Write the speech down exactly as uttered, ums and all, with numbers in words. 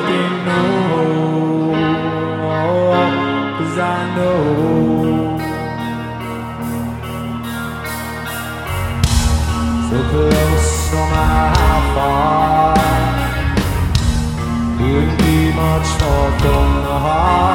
didn't know, 'cause I know. So close, so how far, couldn't be much more from the heart.